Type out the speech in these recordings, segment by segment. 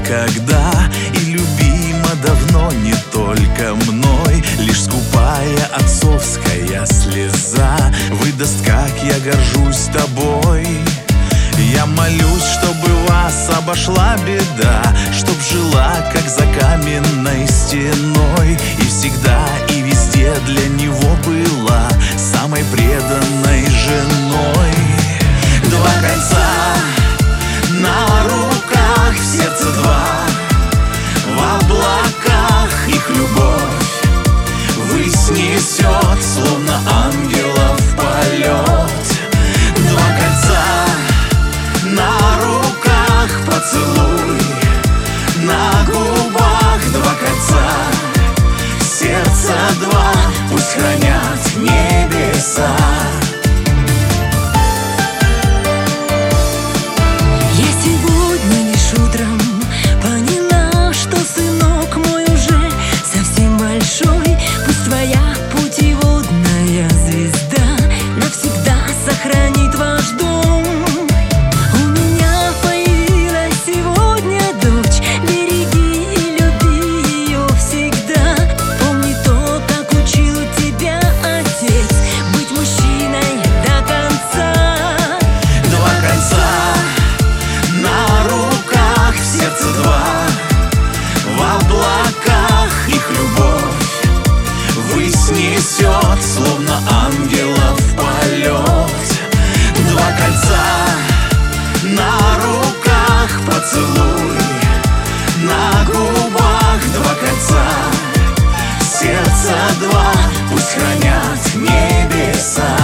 никогда, и любима давно не только мной. Лишь скупая отцовская слеза выдаст, как я горжусь тобой. Я молюсь, чтобы вас обошла беда, чтоб жила, как за каменной стеной, и всегда и везде для него была самой преданной женой. Два кольца на руках, в сердце два, в облаках их любовь ввысь несет, словно ангелов полет. Два кольца на руках, поцелуй на губах, два кольца, сердца два, пусть хранят небеса. Я сегодня лишь утром поняла, что сынок мой уже совсем большой. Пусть твоя путеводная звезда навсегда сохранит ваш дом. У меня появилась сегодня дочь, береги и люби ее всегда. Помни то, как учил тебя отец, быть мужчиной до конца. Два кольца на руках, в сердце два, в облаках их любовь ввысь несет, словно ангелов полет. Два кольца на руках, поцелуй на губах, два кольца, сердца два, пусть хранят небеса.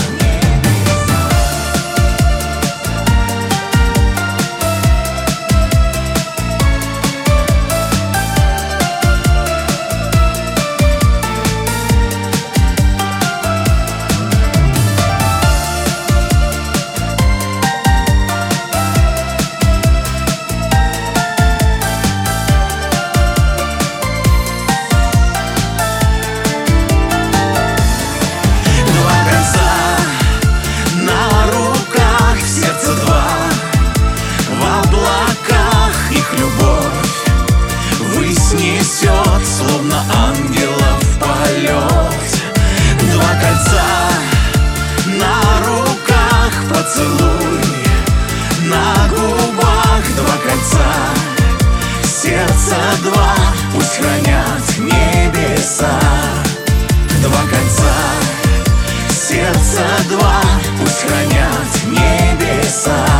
Несет, словно ангелов полет. Два кольца на руках, поцелуй на губах, два кольца, сердца два, пусть хранят небеса. Два кольца, сердца два, пусть хранят небеса.